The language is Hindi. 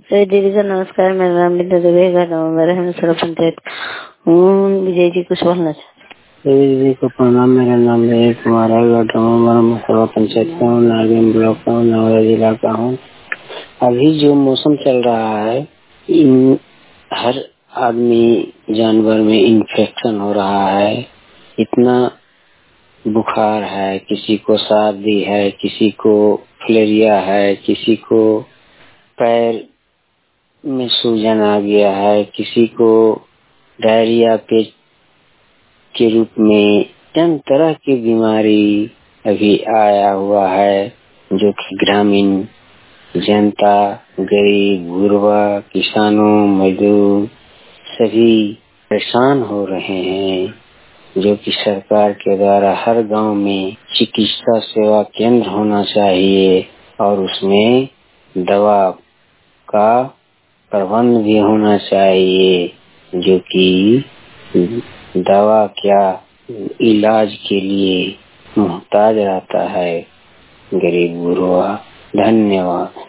सर दीदी का नमस्कार। मेरा नाम बिंदु दुबे का नवंबर है। मैं सर्व पंचायत हूँ। विजय जी कुछ बोलना चाहते हैं? दीदी को प्रणाम। मेरा नाम विजय कुमार है। मैं सर्व पंचायत का हूँ, नारगीन ब्लॉक का हूँ, नवरा जिला का हूँ। अभी जो मौसम चल रहा है, इन हर आदमी जानवर में इन्फेक्शन हो रहा है। इतना बुखार है, किसी को सर्दी है, किसी को फलेरिया है, किसी को पैर में सूजन आ गया है, किसी को डायरिया पेट के रूप में कई तरह की बीमारी अभी आया हुआ है, जो कि ग्रामीण जनता, गरीब, गुरबा, किसानों, मजदूर सभी परेशान हो रहे हैं। जो कि सरकार के द्वारा हर गांव में चिकित्सा सेवा केंद्र होना चाहिए और उसमें दवा का प्रबंध भी होना चाहिए, जो कि दवा क्या इलाज के लिए मुहताज रहता है गरीब गुरबा। धन्यवाद।